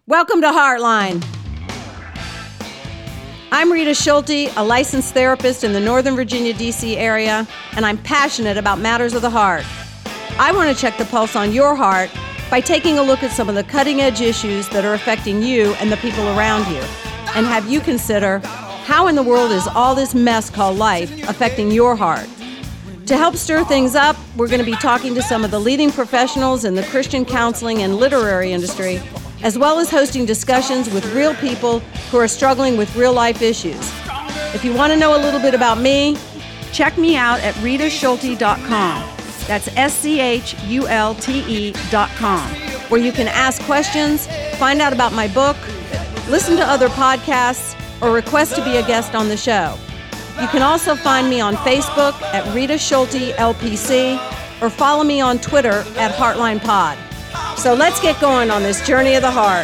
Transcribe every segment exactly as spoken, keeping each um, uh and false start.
Welcome to Heartline. I'm Rita Schulte, a licensed therapist in the Northern Virginia, D C area, and I'm passionate about matters of the heart. I want to check the pulse on your heart by taking a look at some of the cutting-edge issues that are affecting you and the people around you, and have you consider, how in the world is all this mess called life affecting your heart? To help stir things up, we're going to be talking to some of the leading professionals in the Christian counseling and literary industry, as well as hosting discussions with real people who are struggling with real-life issues. If you want to know a little bit about me, check me out at rita schulte dot com. That's S C H U L T E dot com, where you can ask questions, find out about my book, listen to other podcasts, or request to be a guest on the show. You can also find me on Facebook at Rita Schulte L P C, or follow me on Twitter at Heartline Pod. So let's get going on this journey of the heart.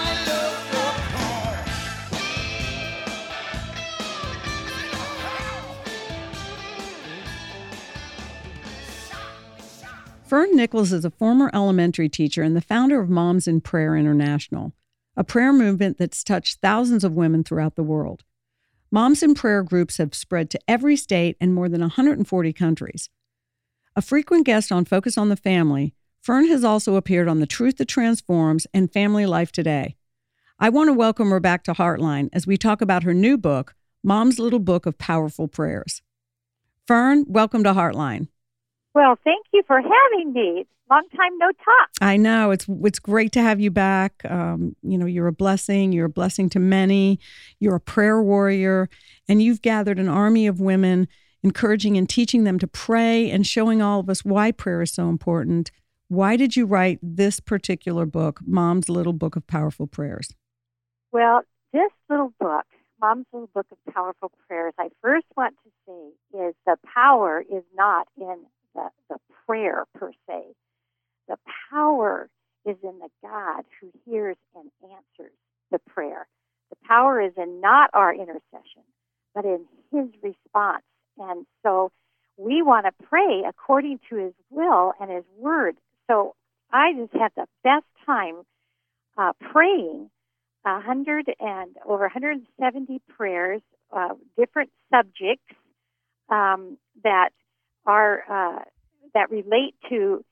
Fern Nichols is a former elementary teacher and the founder of Moms in Prayer International, a prayer movement that's touched thousands of women throughout the world. Moms in Prayer groups have spread to every state and more than one hundred forty countries. A frequent guest on Focus on the Family, Fern has also appeared on The Truth That Transforms and Family Life Today. I want to welcome her back to Heartline as we talk about her new book, Mom's Little Book of Powerful Prayers. Fern, welcome to Heartline. Well, thank you for having me. Long time no talk. I know. It's it's great to have you back. Um, you know, you're a blessing. You're a blessing to many. You're a prayer warrior, and you've gathered an army of women, encouraging and teaching them to pray and showing all of us why prayer is so important. Why did you write this particular book, Mom's Little Book of Powerful Prayers? Well, this little book, Mom's Little Book of Powerful Prayers, I first want to say is the power is not in the, the prayer per se. The power is in the God who hears and answers the prayer. The power is in not our intercession, but in his response. And so we want to pray according to his will and his word. So I just had the best time uh, praying a hundred and over one hundred seventy prayers, uh, different subjects um, that are uh, that relate to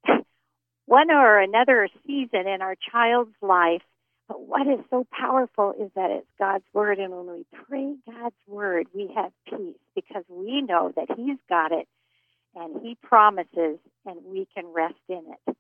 one or another season in our child's life. But what is so powerful is that it's God's word, and when we pray God's word, we have peace because we know that he's got it. And he promises, and we can rest in it.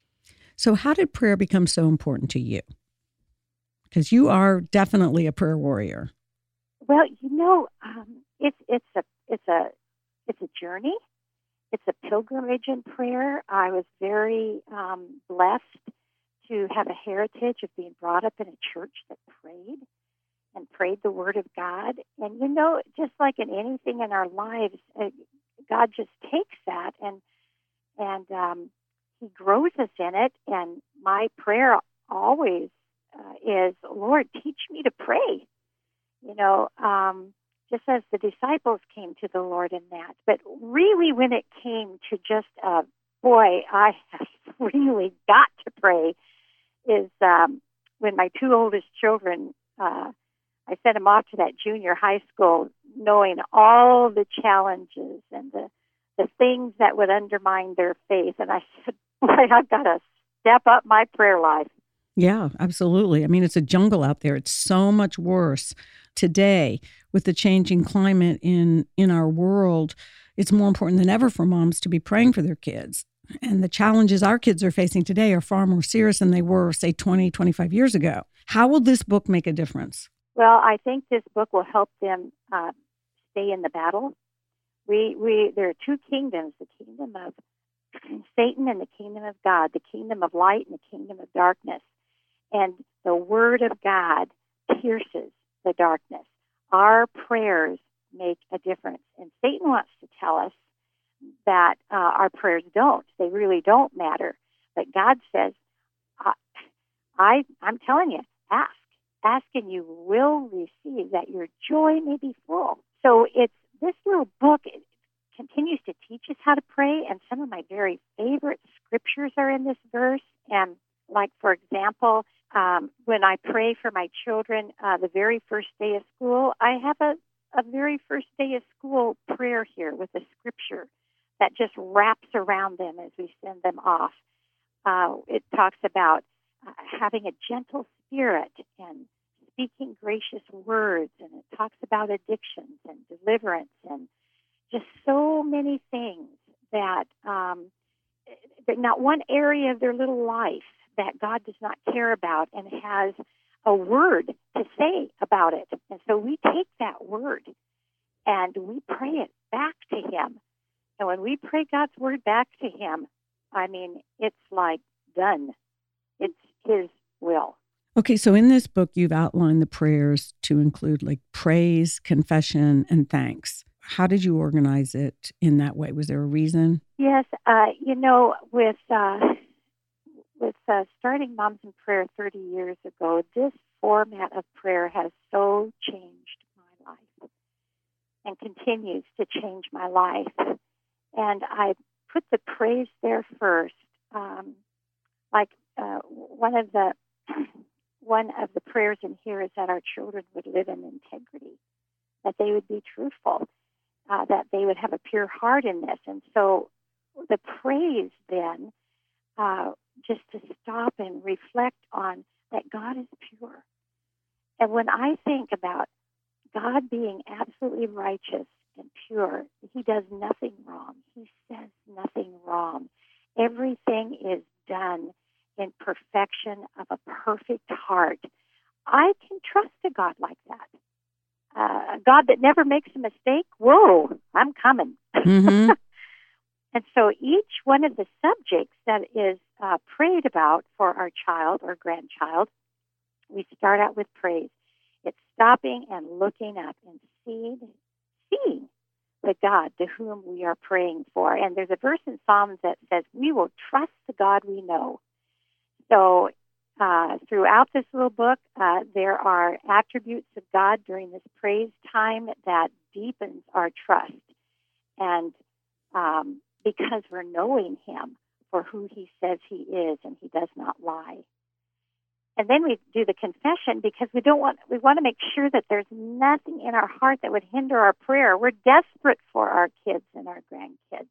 So how did prayer become so important to you? Because you are definitely a prayer warrior. Well, you know, um, it's it's a it's a it's a journey. It's a pilgrimage in prayer. I was very um, blessed to have a heritage of being brought up in a church that prayed and prayed the Word of God. And you know, just like in anything in our lives, uh, God just takes that and and um, he grows us in it. And my prayer always uh, is, Lord, teach me to pray. You know, um, just as the disciples came to the Lord in that. But really, when it came to just, uh, boy, I have really got to pray, is um, when my two oldest children, uh, I sent them off to that junior high school knowing all the challenges and the, the things that would undermine their faith. And I said, boy, I've got to step up my prayer life. Yeah, absolutely. I mean, it's a jungle out there. It's so much worse today with the changing climate in, in our world. It's more important than ever for moms to be praying for their kids. And the challenges our kids are facing today are far more serious than they were, say, twenty, twenty-five years ago. How will this book make a difference? Well, I think this book will help them uh, stay in the battle. We, we, there are two kingdoms, the kingdom of Satan and the kingdom of God, the kingdom of light and the kingdom of darkness. And the word of God pierces the darkness. Our prayers make a difference. And Satan wants to tell us that uh, our prayers don't. They really don't matter. But God says, I, I, I'm telling you, ask. Ask and you will receive, that your joy may be full. So it's this little book. It continues to teach us how to pray, and some of my very favorite scriptures are in this verse. And like, for example, Um, when I pray for my children, uh, the very first day of school, I have a, a very first day of school prayer here with a scripture that just wraps around them as we send them off. Uh, it talks about uh, having a gentle spirit and speaking gracious words, and it talks about addictions and deliverance and just so many things that um, there's not one area of their little life that God does not care about and has a word to say about it. And so we take that word and we pray it back to Him. And when we pray God's word back to Him, I mean, it's like done. It's His will. Okay, so in this book, you've outlined the prayers to include like praise, confession, and thanks. How did you organize it in that way? Was there a reason? Yes, uh, you know, with uh, with uh, starting Moms in Prayer thirty years ago, this format of prayer has so changed my life and continues to change my life. And I put the praise there first. Um, like uh, one of the one of the prayers in here is that our children would live in integrity, that they would be truthful, uh, that they would have a pure heart in this. And so the praise then, uh, just to stop and reflect on that God is pure. And when I think about God being absolutely righteous and pure, He does nothing wrong. He says nothing wrong. Everything is done in perfection of a perfect heart. I can trust a God like that. Uh, a God that never makes a mistake. Whoa, I'm coming. Mm-hmm. And so each one of the subjects that is uh, prayed about for our child or grandchild, we start out with praise. It's stopping and looking up and seeing, seeing the God to whom we are praying for. And there's a verse in Psalms that says, we will trust the God we know. So uh, throughout this little book, uh, there are attributes of God during this praise time that deepens our trust. And um, because we're knowing Him for who He says He is, and He does not lie. And then we do the confession because we don't want we want to make sure that there's nothing in our heart that would hinder our prayer. We're desperate for our kids and our grandkids.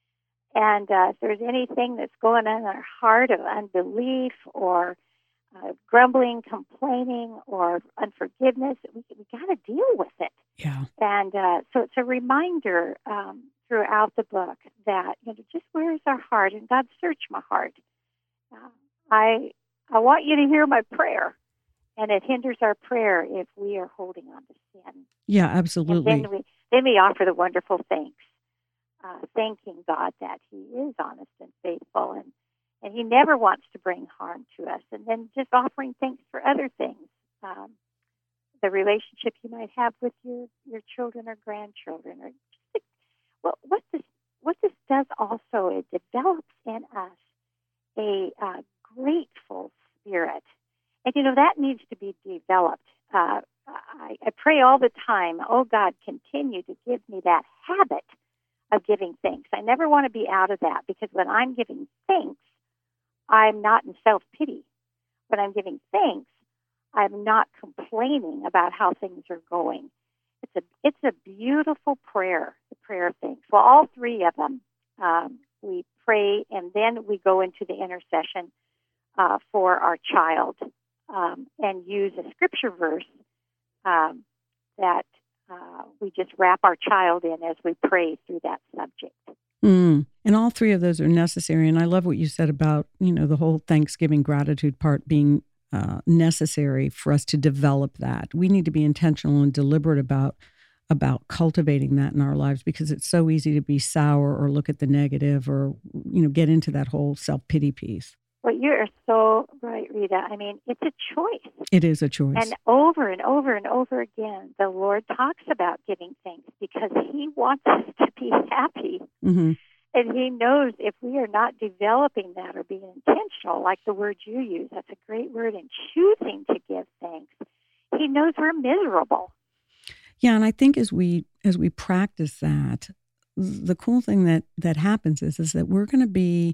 And uh, if there's anything that's going on in our heart of unbelief or uh, grumbling, complaining, or unforgiveness, we, we got to deal with it. Yeah. And uh, so it's a reminder um, throughout the book that, you know, just where is our heart? And God, search my heart. Uh, I I want you to hear my prayer. And it hinders our prayer if we are holding on to sin. Yeah, absolutely. And then we, then we offer the wonderful thanks, uh, thanking God that He is honest and faithful, and, and He never wants to bring harm to us. And then just offering thanks for other things, um, the relationship you might have with your, your children or grandchildren. Or just, well, what this what this does also, it develops in us a uh, grateful spirit. And, you know, that needs to be developed. Uh, I, I pray all the time, oh, God, continue to give me that habit of giving thanks. I never want to be out of that, because when I'm giving thanks, I'm not in self-pity. When I'm giving thanks, I'm not complaining about how things are going. It's a it's a beautiful prayer, the prayer of thanks. Well, all three of them, um, we pray, and then we go into the intercession uh, for our child. Um, and use a scripture verse um, that uh, we just wrap our child in as we pray through that subject. Mm. And all three of those are necessary. And I love what you said about, you know, the whole Thanksgiving gratitude part being uh, necessary for us to develop that. We need to be intentional and deliberate about about cultivating that in our lives, because it's so easy to be sour or look at the negative or, you know, get into that whole self-pity piece. Well, you are so right, Rita. I mean, it's a choice. It is a choice. And over and over and over again, the Lord talks about giving thanks because He wants us to be happy. Mm-hmm. And He knows if we are not developing that or being intentional, like the word you use, that's a great word, in choosing to give thanks, He knows we're miserable. Yeah, and I think as we as we practice that, the cool thing that, that happens is, is that we're going to be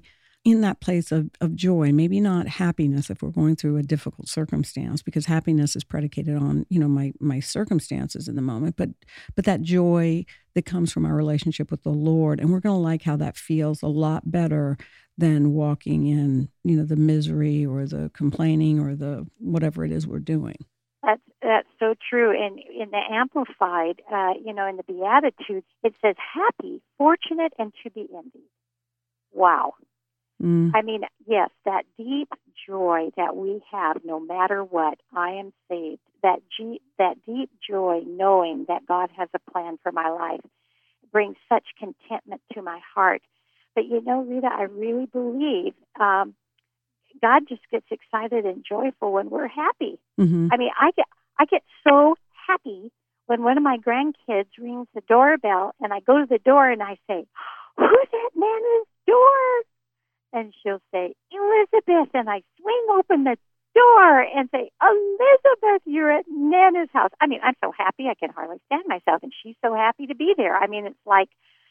in that place of, of joy, maybe not happiness if we're going through a difficult circumstance, because happiness is predicated on, you know, my my circumstances in the moment, but but that joy that comes from our relationship with the Lord. And we're going to like how that feels a lot better than walking in, you know, the misery or the complaining or the whatever it is we're doing. That's that's so true. And in the Amplified, uh, you know, in the Beatitudes, it says happy, fortunate, and to be envied. Wow. Mm. I mean, yes, that deep joy that we have, no matter what, I am saved. That G, that deep joy, knowing that God has a plan for my life, brings such contentment to my heart. But you know, Rita, I really believe um, God just gets excited and joyful when we're happy. Mm-hmm. I mean, I get I get so happy when one of my grandkids rings the doorbell, and I go to the door and I say, "Who's at Nana's door?" And she'll say, "Elizabeth," and I swing open the door and say, "Elizabeth, you're at Nana's house." I mean, I'm so happy I can hardly stand myself, and she's so happy to be there. I mean, it's like,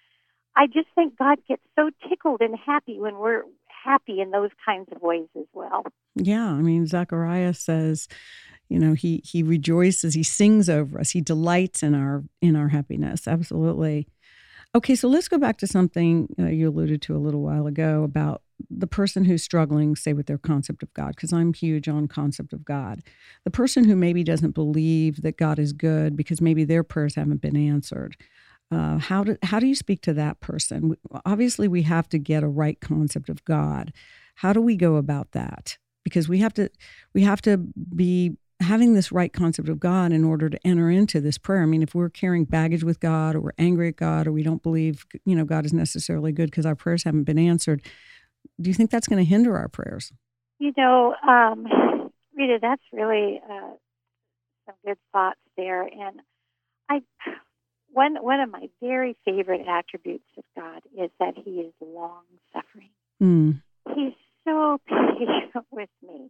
I just think God gets so tickled and happy when we're happy in those kinds of ways as well. Yeah, I mean, Zechariah says, you know, he he rejoices, he sings over us, he delights in our in our happiness. Absolutely. Okay, so let's go back to something uh, you alluded to a little while ago about the person who's struggling, say, with their concept of God, because I'm huge on concept of God. The person who maybe doesn't believe that God is good because maybe their prayers haven't been answered. Uh, how do how do you speak to that person? Obviously, we have to get a right concept of God. How do we go about that? Because we have to we have to be having this right concept of God in order to enter into this prayer. I mean, if we're carrying baggage with God, or we're angry at God, or we don't believe, you know, God is necessarily good because our prayers haven't been answered, do you think that's going to hinder our prayers? You know, um, Rita, that's really uh, some good thoughts there. And I, one one of my very favorite attributes of God is that He is long suffering. Mm. He's so patient with me,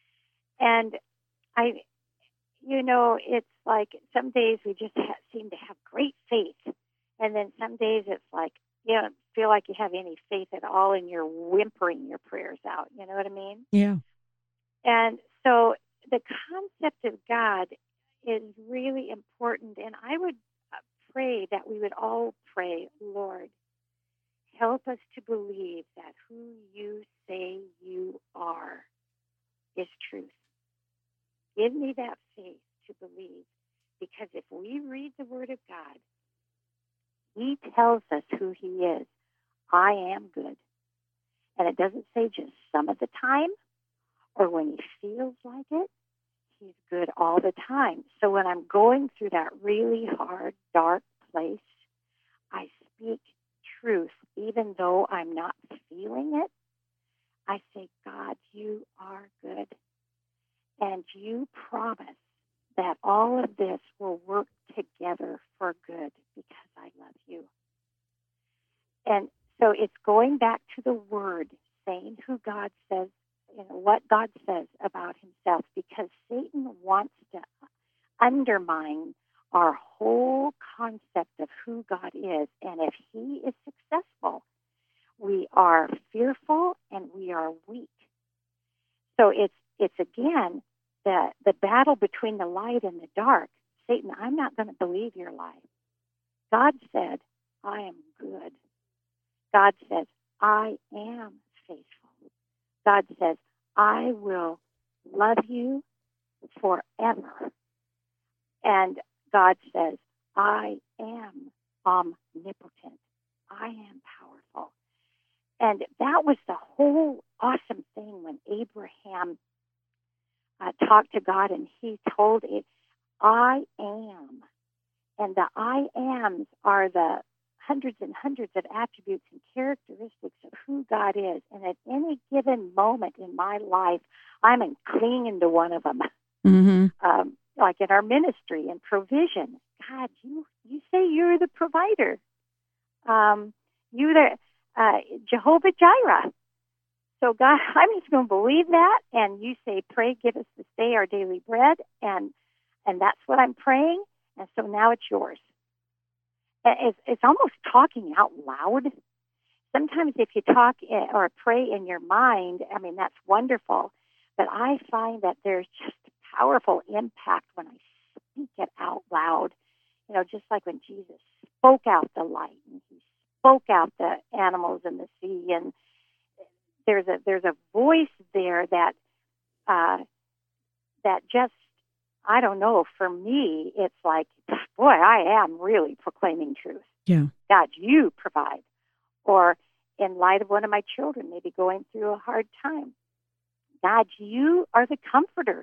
and I, you know, it's like some days we just ha- seem to have great faith, and then some days it's like you don't feel like you have any faith at all, and you're whimpering your prayers out. You know what I mean? Yeah. And so the concept of God is really important, and I would uh, pray that we would all pray, Lord, help us to believe that who you say you are is truth. Give me that faith to believe, because if we read the Word of God, He tells us who He is. I am good. And it doesn't say just some of the time or when He feels like it. He's good all the time. So when I'm going through that really hard, dark place, I speak truth, even though I'm not feeling it. I say, God, you are good. And you promise that all of this will work together for good because I love you. And so it's going back to the Word, saying who God says, you know, what God says about Himself, because Satan wants to undermine our whole concept of who God is. And if he is successful, we are fearful and we are weak. So it's it's again the the battle between the light and the dark. Satan, I'm not going to believe your lie. God said, I am good. God says, I am faithful. God says, I will love you forever. And God says, I am omnipotent. I am powerful. And that was the whole awesome thing when Abraham uh, talked to God and he told it, I am. And the I ams are the hundreds and hundreds of attributes and characteristics of who God is. And at any given moment in my life, I'm clinging to one of them. Mm-hmm. Um, like in our ministry and provision. God, you, you say you're the provider. Um, you're the uh, Jehovah Jireh. So God, I'm just going to believe that. And you say, pray, give us this day our daily bread. And and that's what I'm praying. And so now it's yours. It's, it's almost talking out loud. sometimes if you talk i- or pray in your mind, I mean, that's wonderful. But I find that there's just a powerful impact when I speak it out loud. You know, just like when Jesus spoke out the light and he spoke out the animals in the sea, and there's a there's a voice there that uh, that just, I don't know, for me, it's like, boy, I am really proclaiming truth. Yeah. God, you provide. Or in light of one of my children maybe going through a hard time, God, you are the comforter.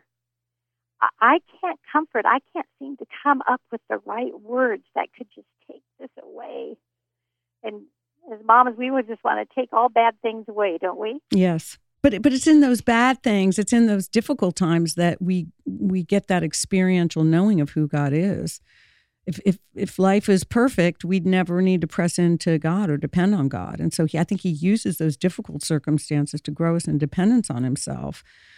I I can't comfort. I can't seem to come up with the right words that could just take this away. And as moms, we would just want to take all bad things away, don't we? Yes. But but it's in those bad things, it's in those difficult times that we we get that experiential knowing of who God is. If if if life is perfect, we'd never need to press into God or depend on God. And so he, I think he uses those difficult circumstances to grow us in dependence on himself.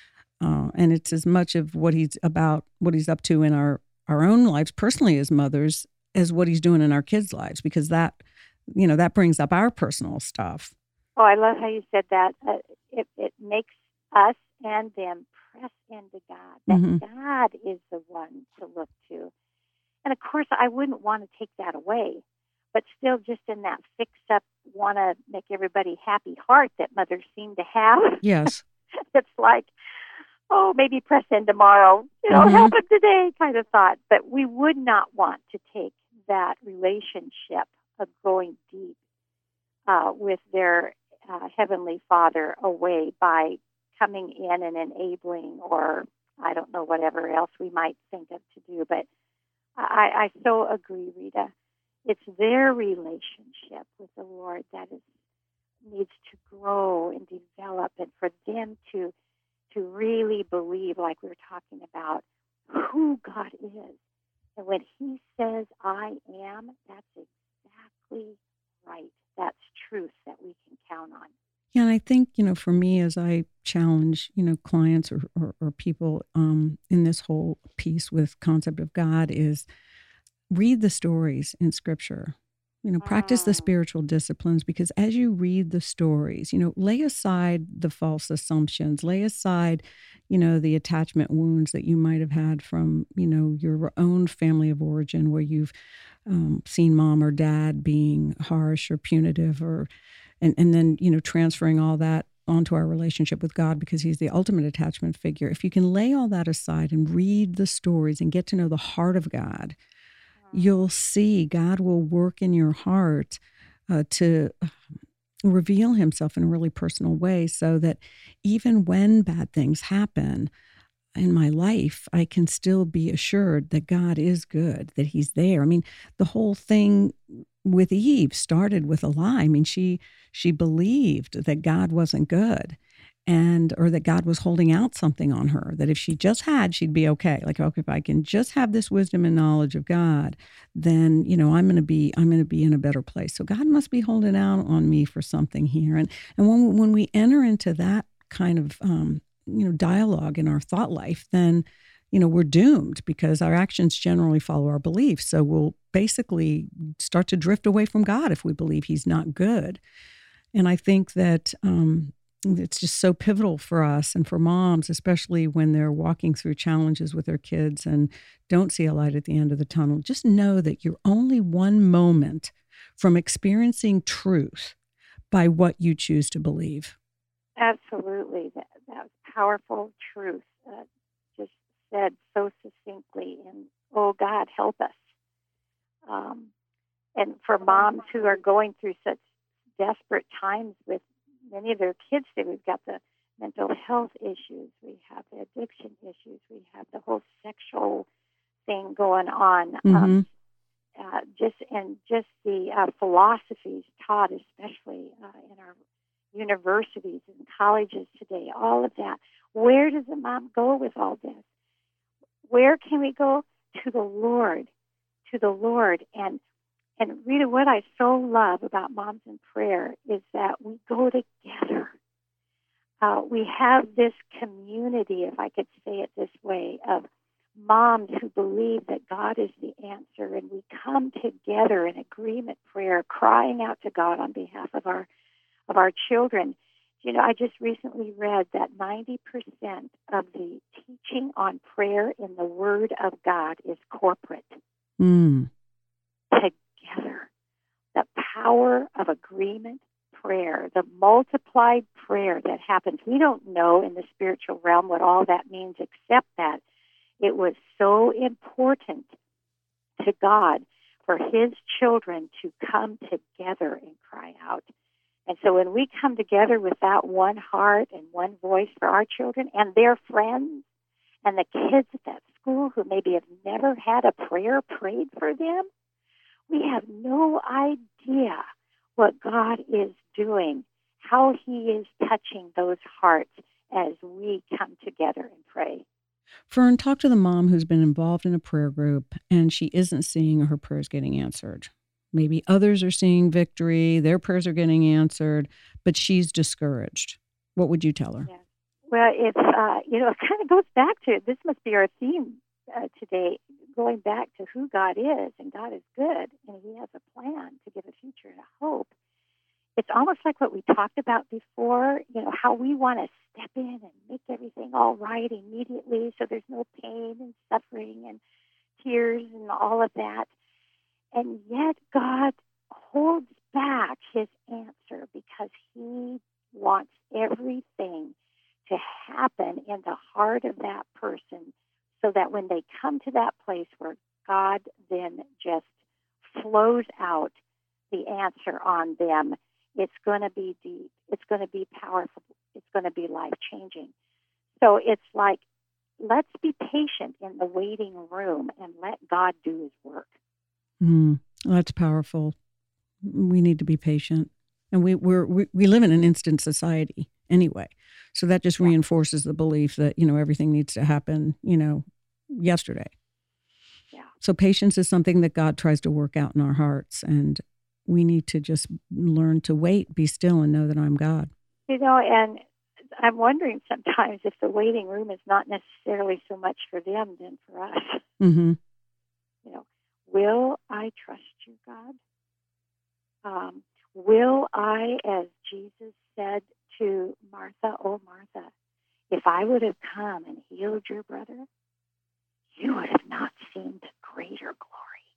Uh, and it's as much of what he's about, what he's up to in our, our own lives personally as mothers, as what he's doing in our kids' lives, because that, you know, that brings up our personal stuff. Oh, I love how you said that. Uh, it, it makes us and them press into God, that Mhm. God is the one to look to. And of course, I wouldn't want to take that away, but still just in that fixed up, want to make everybody happy heart that mothers seem to have. Yes. It's like, oh, maybe press in tomorrow, you know, Mhm. help them today kind of thought. But we would not want to take that relationship of going deep uh, with their uh, Heavenly Father away by coming in and enabling, or I don't know, whatever else we might think of to do. But I, I so agree, Rita. It's their relationship with the Lord that is needs to grow and develop, and for them to to really believe, like we were talking about, who God is. And when he says, I am, that's exactly right. That's truth that we can count on. Yeah, and I think, you know, for me, as I challenge, you know, clients or, or, or people um, in this whole piece with concept of God is read the stories in Scripture. You know, practice the Mm. spiritual disciplines, because as you read the stories, you know, lay aside the false assumptions, lay aside, you know, the attachment wounds that you might have had from, you know, your own family of origin, where you've um, seen mom or dad being harsh or punitive, or and and then, you know, transferring all that onto our relationship with God because he's the ultimate attachment figure. If you can lay all that aside and read the stories and get to know the heart of God, you'll see God will work in your heart uh, to reveal himself in a really personal way, so that even when bad things happen in my life, I can still be assured that God is good, that he's there. I mean, the whole thing with Eve started with a lie. I mean, she she believed that God wasn't good, and or that God was holding out something on her, that if she just had, she'd be okay. Like, okay, if I can just have this wisdom and knowledge of God, then, you know, I'm going to be I'm going to be in a better place. So God must be holding out on me for something here. And and when when we enter into that kind of um, you know, dialogue in our thought life, then, you know, we're doomed, because our actions generally follow our beliefs. So we'll basically start to drift away from God if we believe he's not good. And I think that um, it's just so pivotal for us and for moms, especially when they're walking through challenges with their kids and don't see a light at the end of the tunnel. Just know that you're only one moment from experiencing truth by what you choose to believe. Absolutely. That, that was powerful truth, uh, just said so succinctly. And, oh, God, help us. Um, and for moms who are going through such desperate times with many of their kids, that we've got the mental health issues, we have the addiction issues, we have the whole sexual thing going on. Mm-hmm. Um, uh, just and just the uh, philosophies taught, especially uh, in our universities and colleges today, all of that. Where does a mom go with all this? Where can we go? To the Lord, to the Lord. And and Rita, what I so love about Moms in Prayer is that we go together. Uh, we have this community, if I could say it this way, of moms who believe that God is the answer, and we come together in agreement prayer, crying out to God on behalf of our of our children. You know, I just recently read that ninety percent of the teaching on prayer in the Word of God is corporate, Mm. together. The power of agreement prayer, the multiplied prayer that happens. We don't know in the spiritual realm what all that means, except that it was so important to God for His children to come together and cry out. And so when we come together with that one heart and one voice for our children and their friends and the kids at that school who maybe have never had a prayer prayed for them, we have no idea what God is doing, how He is touching those hearts as we come together and pray. Fern, talk to the mom who's been involved in a prayer group and she isn't seeing her prayers getting answered. Maybe others are seeing victory, their prayers are getting answered, but she's discouraged. What would you tell her? Yeah. Well, it's, uh, you know, it kind of goes back to, this must be our theme uh, today, going back to who God is, and God is good, and He has a plan to give a future and a hope. It's almost like what we talked about before, you know, how we want to step in and make everything all right immediately so there's no pain and suffering and tears and all of that. And yet God holds back His answer because He wants everything to happen in the heart of that person so that when they come to that place where God then just flows out the answer on them, it's going to be deep. It's going to be powerful. It's going to be life-changing. So it's like, let's be patient in the waiting room and let God do His work. Mm, that's powerful. We need to be patient. And we we're, we we live in an instant society anyway. So that just yeah. reinforces the belief that, you know, everything needs to happen, you know, yesterday. Yeah. So patience is something that God tries to work out in our hearts. And we need to just learn to wait, be still, and know that I'm God. You know, and I'm wondering sometimes if the waiting room is not necessarily so much for them than for us. Mm-hmm. You know, will I trust you, God? Um, will I, as Jesus said to Martha, oh, Martha, if I would have come and healed your brother, you would have not seen the greater glory.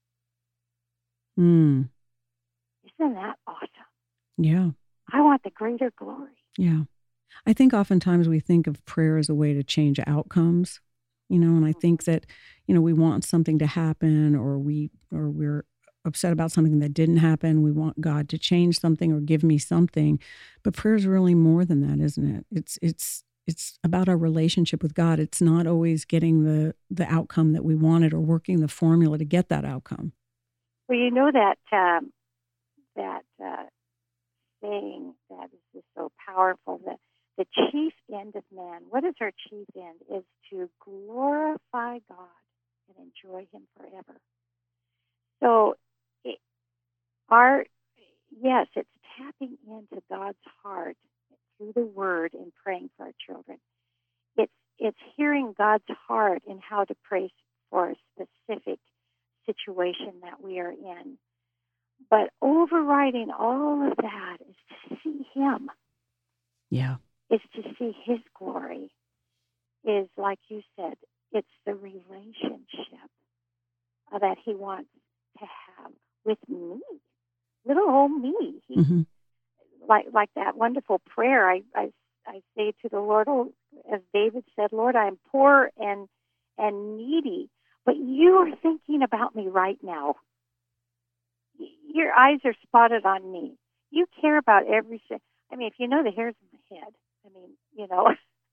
Mm. Isn't that awesome? Yeah. I want the greater glory. Yeah. I think oftentimes we think of prayer as a way to change outcomes, you know, and I think that, you know, we want something to happen or we, or we're upset about something that didn't happen. We want God to change something or give me something, but prayer is really more than that, isn't it? It's, it's, it's about our relationship with God. It's not always getting the, the outcome that we wanted or working the formula to get that outcome. Well, you know that, um, that, uh, saying that is just so powerful, that the chief end of man, what is our chief end? Is to glorify God and enjoy Him forever. So, it, our, yes, it's tapping into God's heart through the Word and praying for our children. It's, it's hearing God's heart in how to pray for a specific situation that we are in. But overriding all of that is to see Him. Yeah. Is to see His glory. Is, like you said, it's the relationship that He wants to have with me, little old me. He, mm-hmm. Like like that wonderful prayer I, I, I say to the Lord, oh, as David said, Lord, I am poor and and needy, but you are thinking about me right now. Your eyes are spotted on me. You care about every single. I mean, if you know the hairs on my head, I mean, you know.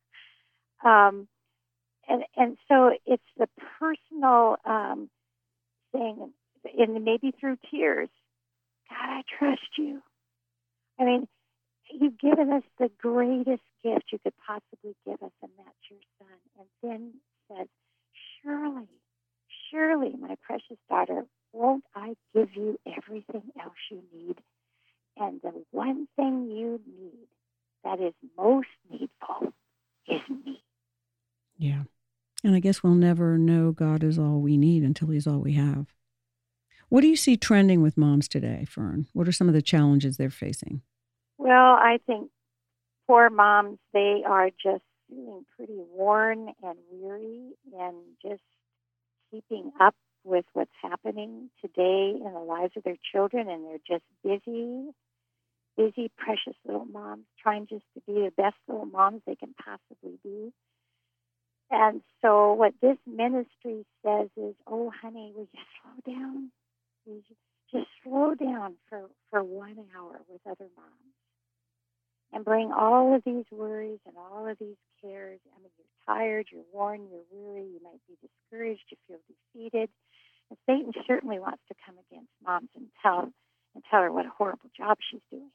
um, and and so it's the personal um, thing, and maybe through tears. God, I trust you. I mean, you've given us the greatest gift you could possibly give us, and that's your Son. And then says, surely, surely, my precious daughter, won't I give you everything else you need? And the one thing you need that is most needful is me. Yeah. And I guess we'll never know God is all we need until He's all we have. What do you see trending with moms today, Fern? What are some of the challenges they're facing? Well, I think poor moms, they are just feeling pretty worn and weary and just keeping up with what's happening today in the lives of their children, and they're just busy, busy, precious little moms trying just to be the best little moms they can possibly be. And so what this ministry says is, oh, honey, will you slow down? Will you just slow down for, for one hour with other moms and bring all of these worries and all of these cares. I mean, you're tired, you're worn, you're weary, you might be discouraged, you feel defeated. And Satan certainly wants to come against moms and tell, and tell her what a horrible job she's doing.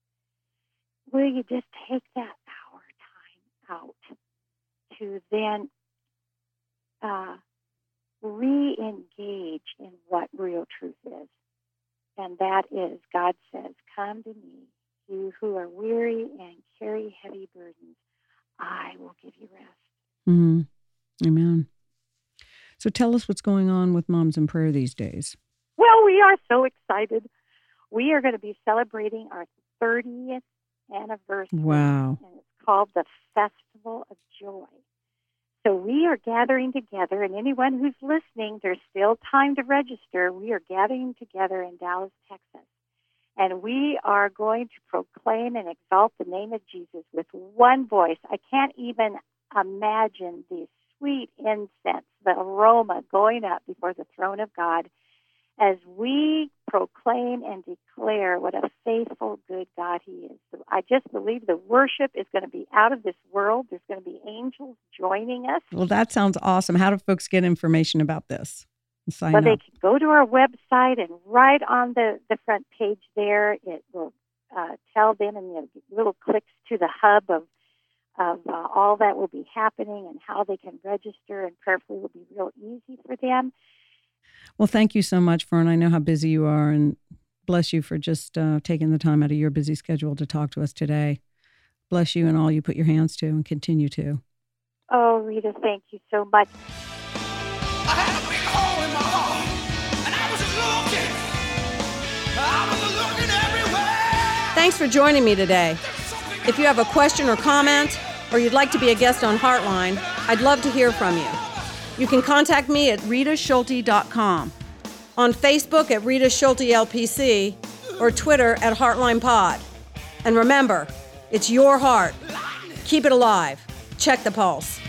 Will you just take that hour time out to then uh, re-engage in what real truth is? And that is, God says, come to me, you who are weary and carry heavy burdens. I will give you rest. Mm-hmm. Amen. So tell us what's going on with Moms in Prayer these days. Well, we are so excited. We are going to be celebrating our thirtieth anniversary. Wow. And it's called the Festival of Joy. So we are gathering together, and anyone who's listening, there's still time to register. We are gathering together in Dallas, Texas. And we are going to proclaim and exalt the name of Jesus with one voice. I can't even imagine the sweet incense, the aroma going up before the throne of God as we proclaim and declare what a faithful, good God He is. So I just believe the worship is going to be out of this world. There's going to be angels joining us. Well, that sounds awesome. How do folks get information about this? Sign well, up. They can go to our website, and right on the, the front page there, it will uh, tell them, and the little clicks to the hub of of uh, all that will be happening and how they can register, and prayerfully will be real easy for them. Well, thank you so much, Fern. I know how busy you are, and bless you for just uh, taking the time out of your busy schedule to talk to us today. Bless you and all you put your hands to and continue to. Oh, Rita, thank you so much. I had a big hole in my heart, and I was just looking. I was looking everywhere. Thanks for joining me today. If you have a question or comment, or you'd like to be a guest on Heartline, I'd love to hear from you. You can contact me at rita schulte dot com, on Facebook at Rita Schulte L P C, or Twitter at Heartline Pod. And remember, it's your heart. Keep it alive. Check the pulse.